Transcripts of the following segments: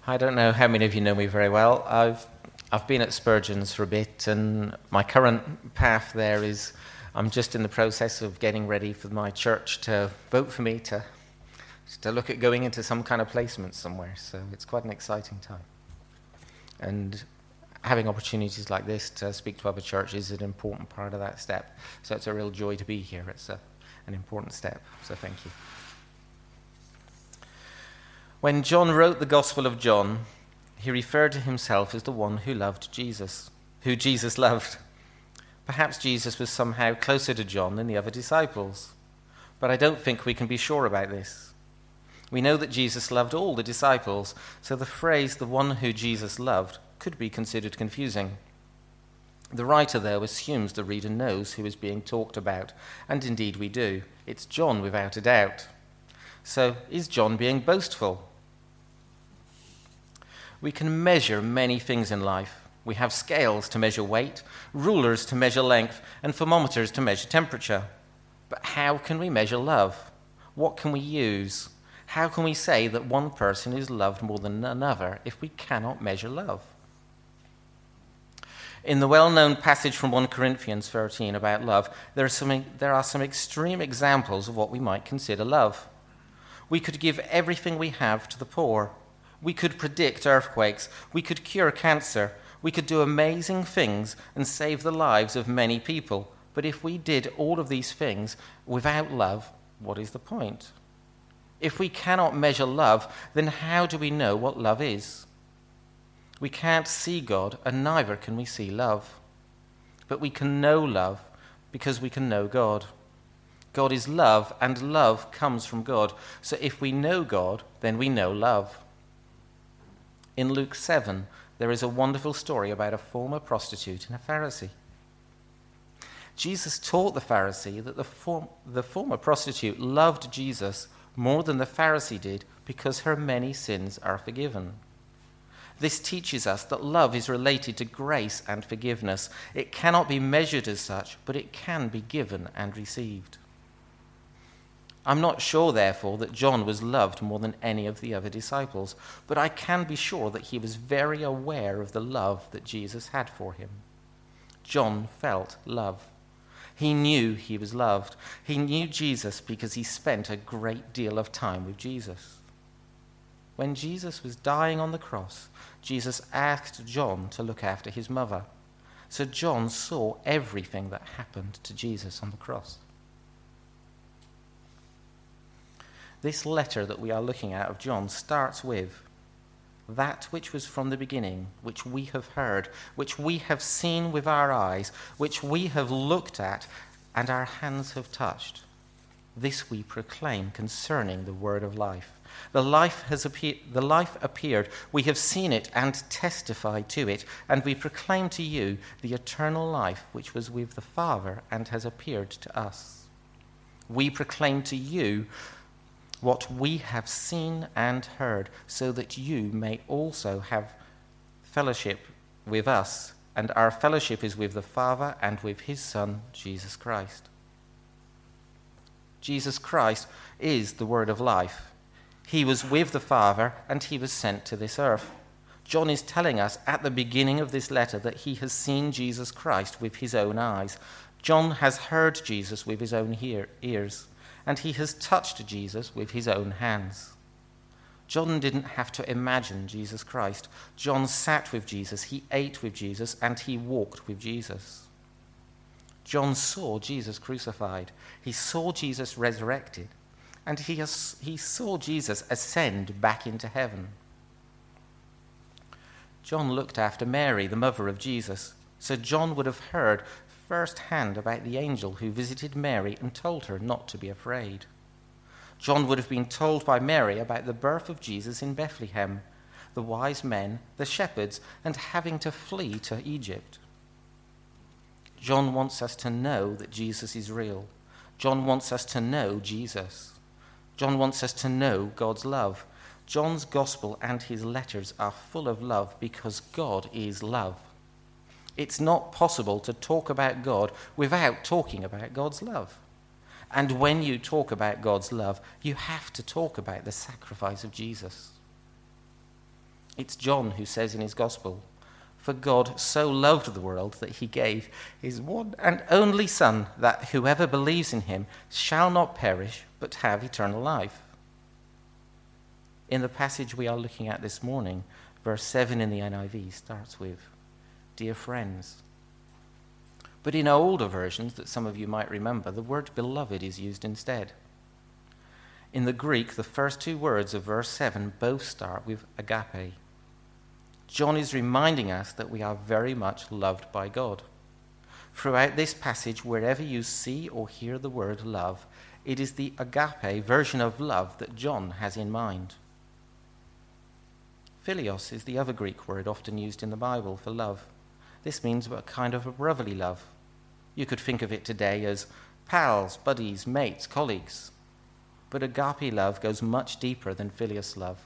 I don't know how many of you know me very well. I've been at Spurgeon's for a bit, and my current path there is I'm just in the process of getting ready for my church to vote for me to look at going into some kind of placement somewhere. So it's quite an exciting time. And having opportunities like this to speak to other churches is an important part of that step. So it's a real joy to be here. It's an important step. So thank you. When John wrote the Gospel of John, he referred to himself as the one who loved Jesus, who Jesus loved. Perhaps Jesus was somehow closer to John than the other disciples, but I don't think we can be sure about this. We know that Jesus loved all the disciples, so the phrase, the one who Jesus loved, could be considered confusing. The writer, though, assumes the reader knows who is being talked about, and indeed we do. It's John without a doubt. So, is John being boastful? We can measure many things in life. We have scales to measure weight, rulers to measure length, and thermometers to measure temperature. But how can we measure love? What can we use? How can we say that one person is loved more than another if we cannot measure love? In the well-known passage from 1 Corinthians 13 about love, there are some extreme examples of what we might consider love. We could give everything we have to the poor. We could predict earthquakes. We could cure cancer. We could do amazing things and save the lives of many people. But if we did all of these things without love, what is the point? If we cannot measure love, then how do we know what love is? We can't see God, and neither can we see love. But we can know love because we can know God. God is love, and love comes from God. So if we know God, then we know love. In Luke 7, there is a wonderful story about a former prostitute and a Pharisee. Jesus taught the Pharisee that the former prostitute loved Jesus more than the Pharisee did because her many sins are forgiven. This teaches us that love is related to grace and forgiveness. It cannot be measured as such, but it can be given and received. I'm not sure, therefore, that John was loved more than any of the other disciples, but I can be sure that he was very aware of the love that Jesus had for him. John felt love. He knew he was loved. He knew Jesus because he spent a great deal of time with Jesus. When Jesus was dying on the cross, Jesus asked John to look after his mother. So John saw everything that happened to Jesus on the cross. This letter that we are looking at of John starts with that which was from the beginning, which we have heard, which we have seen with our eyes, which we have looked at and our hands have touched. This we proclaim concerning the word of life. The life appeared, we have seen it and testified to it, and we proclaim to you the eternal life which was with the Father and has appeared to us. We proclaim to you what we have seen and heard, so that you may also have fellowship with us, and our fellowship is with the Father and with his Son, Jesus Christ. Jesus Christ is the word of life. He was with the Father, and he was sent to this earth. John is telling us at the beginning of this letter that he has seen Jesus Christ with his own eyes. John has heard Jesus with his own ears. And he has touched Jesus with his own hands. John didn't have to imagine Jesus Christ. John sat with Jesus, he ate with Jesus, and he walked with Jesus. John saw Jesus crucified. He saw Jesus resurrected. And he saw Jesus ascend back into heaven. John looked after Mary, the mother of Jesus. So John would have heard firsthand about the angel who visited Mary and told her not to be afraid. John would have been told by Mary about the birth of Jesus in Bethlehem, the wise men, the shepherds, and having to flee to Egypt. John wants us to know that Jesus is real. John wants us to know Jesus. John wants us to know God's love. John's gospel and his letters are full of love because God is love. It's not possible to talk about God without talking about God's love. And when you talk about God's love, you have to talk about the sacrifice of Jesus. It's John who says in his gospel, "For God so loved the world that he gave his one and only Son, that whoever believes in him shall not perish but have eternal life." In the passage we are looking at this morning, verse 7 in the NIV starts with, "Dear friends." But in older versions that some of you might remember, the word beloved is used instead. In the Greek, the first two words of verse 7 both start with agape. John is reminding us that we are very much loved by God. Throughout this passage, wherever you see or hear the word love, it is the agape version of love that John has in mind. Philios is the other Greek word often used in the Bible for love. This means a kind of a brotherly love. You could think of it today as pals, buddies, mates, colleagues. But agape love goes much deeper than Philios love.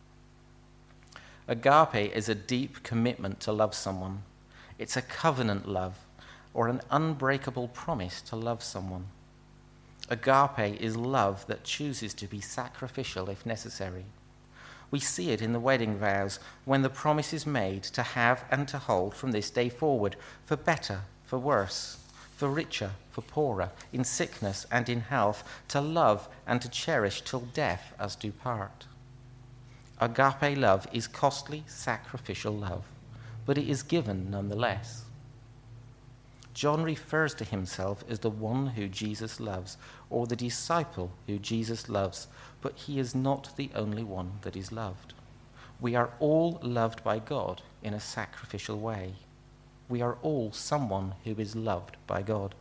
Agape is a deep commitment to love someone. It's a covenant love, or an unbreakable promise to love someone. Agape is love that chooses to be sacrificial if necessary. We see it in the wedding vows when the promise is made to have and to hold from this day forward, for better, for worse, for richer, for poorer, in sickness and in health, to love and to cherish till death us do part. Agape love is costly, sacrificial love, but it is given nonetheless. John refers to himself as the one who Jesus loves, or the disciple who Jesus loves, but he is not the only one that is loved. We are all loved by God in a sacrificial way. We are all someone who is loved by God.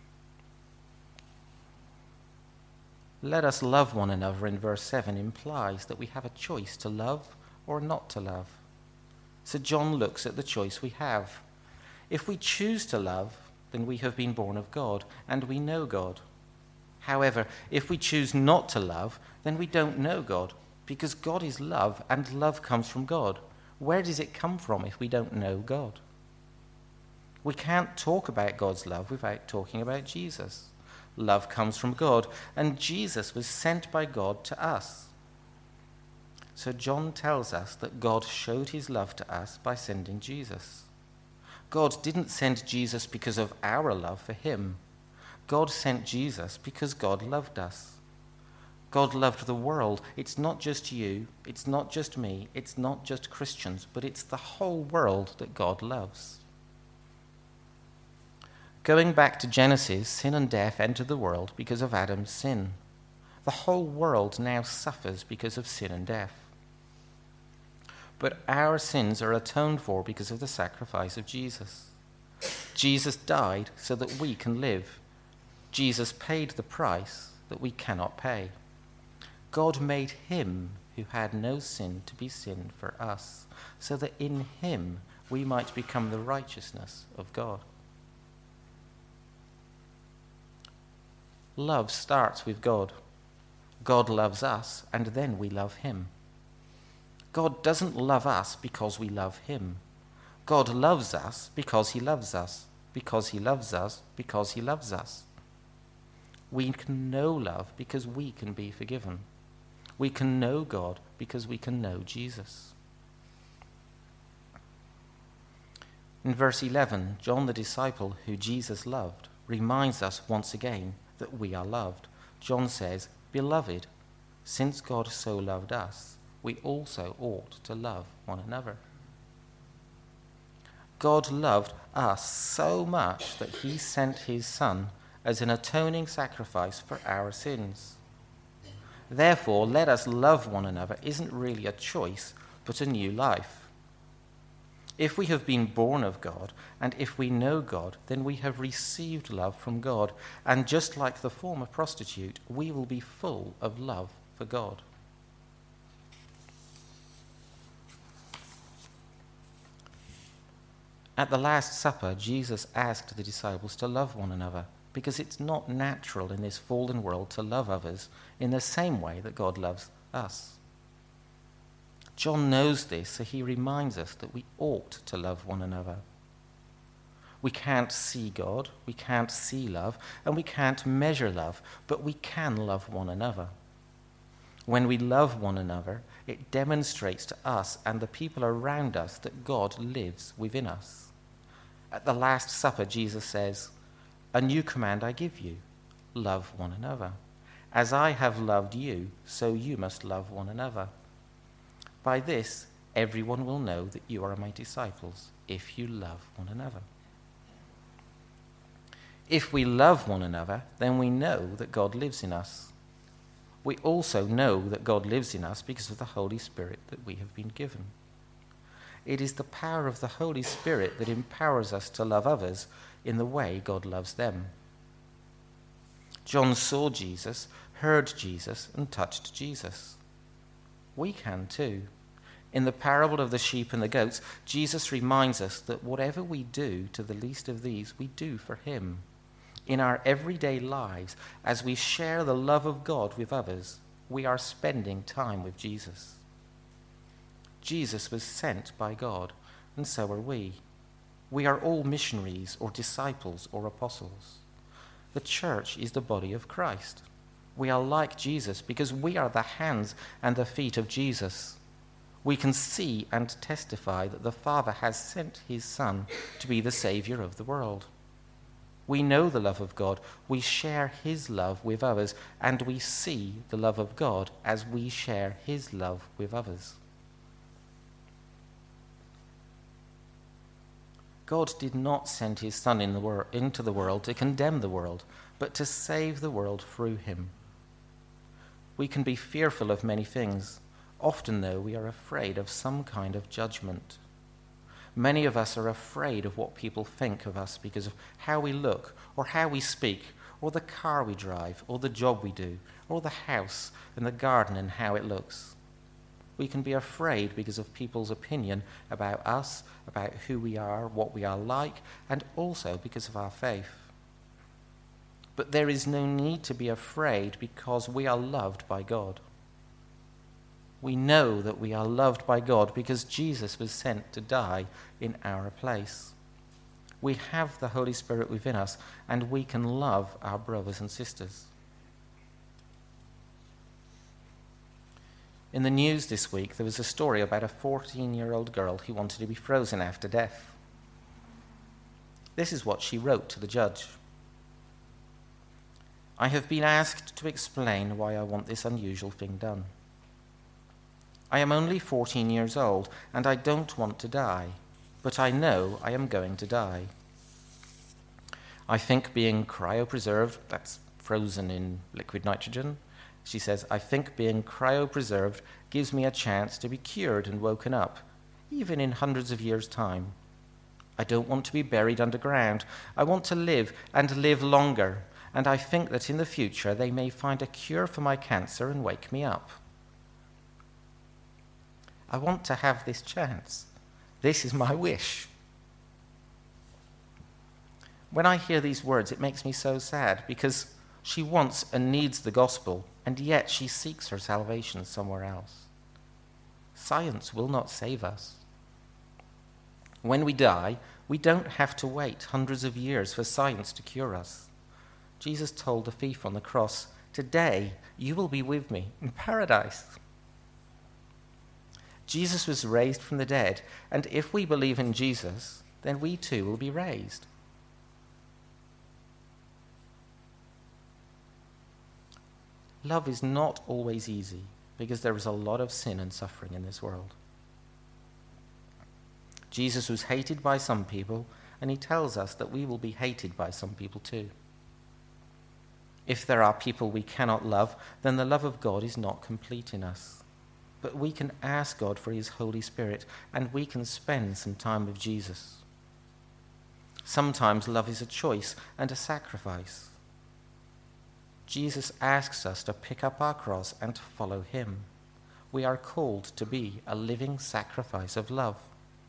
Let us love one another in verse 7 implies that we have a choice to love or not to love. So John looks at the choice we have. If we choose to love, then we have been born of God and we know God. However, if we choose not to love, then we don't know God, because God is love and love comes from God. Where does it come from if we don't know God? We can't talk about God's love without talking about Jesus. Love comes from God, and Jesus was sent by God to us. So John tells us that God showed his love to us by sending Jesus. God didn't send Jesus because of our love for him. God sent Jesus because God loved us. God loved the world. It's not just you, it's not just me, it's not just Christians, but it's the whole world that God loves. Going back to Genesis, sin and death entered the world because of Adam's sin. The whole world now suffers because of sin and death. But our sins are atoned for because of the sacrifice of Jesus. Jesus died so that we can live. Jesus paid the price that we cannot pay. God made him who had no sin to be sin for us, so that in him we might become the righteousness of God. Love starts with God. God loves us, and then we love him. God doesn't love us because we love him. God loves us because he loves us, because he loves us, because he loves us. We can know love because we can be forgiven. We can know God because we can know Jesus. In verse 11, John the disciple who Jesus loved reminds us once again that we are loved. John says, "Beloved, since God so loved us, we also ought to love one another." God loved us so much that he sent his Son as an atoning sacrifice for our sins. Therefore, let us love one another isn't really a choice, but a new life. If we have been born of God, and if we know God, then we have received love from God, and just like the former prostitute, we will be full of love for God. At the Last Supper, Jesus asked the disciples to love one another, because it's not natural in this fallen world to love others in the same way that God loves us. John knows this, so he reminds us that we ought to love one another. We can't see God, we can't see love, and we can't measure love, but we can love one another. When we love one another, it demonstrates to us and the people around us that God lives within us. At the Last Supper, Jesus says, "A new command I give you, love one another. As I have loved you, so you must love one another. By this, everyone will know that you are my disciples, if you love one another." If we love one another, then we know that God lives in us. We also know that God lives in us because of the Holy Spirit that we have been given. It is the power of the Holy Spirit that empowers us to love others in the way God loves them. John saw Jesus, heard Jesus, and touched Jesus. We can too. In the parable of the sheep and the goats, Jesus reminds us that whatever we do to the least of these, we do for him. In our everyday lives, as we share the love of God with others, we are spending time with Jesus. Jesus was sent by God, and so are we. We are all missionaries or disciples or apostles. The church is the body of Christ. We are like Jesus because we are the hands and the feet of Jesus. We can see and testify that the Father has sent his Son to be the Savior of the world. We know the love of God, we share his love with others, and we see the love of God as we share his love with others. God did not send his Son into the world to condemn the world, but to save the world through him. We can be fearful of many things. Often, though, we are afraid of some kind of judgment. Many of us are afraid of what people think of us because of how we look, or how we speak, or the car we drive, or the job we do, or the house and the garden and how it looks. We can be afraid because of people's opinion about us, about who we are, what we are like, and also because of our faith. But there is no need to be afraid because we are loved by God. We know that we are loved by God because Jesus was sent to die in our place. We have the Holy Spirit within us, and we can love our brothers and sisters. In the news this week, there was a story about a 14-year-old girl who wanted to be frozen after death. This is what she wrote to the judge. "I have been asked to explain why I want this unusual thing done. I am only 14 years old, and I don't want to die, but I know I am going to die. I think being cryopreserved," that's frozen in liquid nitrogen, she says, "I think being cryopreserved gives me a chance to be cured and woken up, even in hundreds of years' time. I don't want to be buried underground. I want to live and live longer, and I think that in the future they may find a cure for my cancer and wake me up. I want to have this chance. This is my wish." When I hear these words, it makes me so sad because she wants and needs the gospel, and yet she seeks her salvation somewhere else. Science will not save us. When we die, we don't have to wait hundreds of years for science to cure us. Jesus told the thief on the cross, "Today you will be with me in paradise." Jesus was raised from the dead, and if we believe in Jesus, then we too will be raised. Love is not always easy because there is a lot of sin and suffering in this world. Jesus was hated by some people, and he tells us that we will be hated by some people too. If there are people we cannot love, then the love of God is not complete in us. But we can ask God for his Holy Spirit, and we can spend some time with Jesus. Sometimes love is a choice and a sacrifice. Jesus asks us to pick up our cross and to follow him. We are called to be a living sacrifice of love.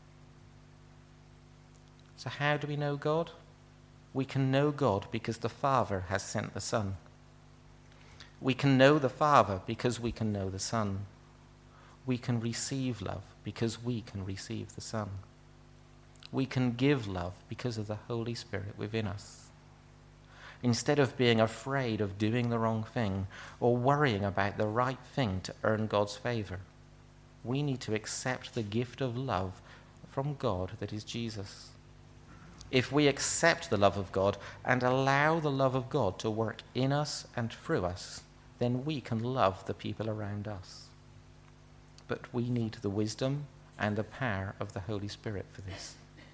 So how do we know God? We can know God because the Father has sent the Son. We can know the Father because we can know the Son. We can receive love because we can receive the Son. We can give love because of the Holy Spirit within us. instead of being afraid of doing the wrong thing or worrying about the right thing to earn God's favor. We need to accept the gift of love from God that is Jesus. If we accept the love of God and allow the love of God to work in us and through us, then we can love the people around us. But we need the wisdom and the power of the Holy Spirit for this.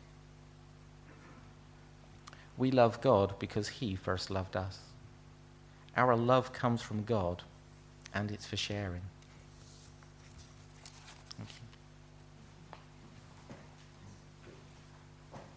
We love God because he first loved us. Our love comes from God, and it's for sharing.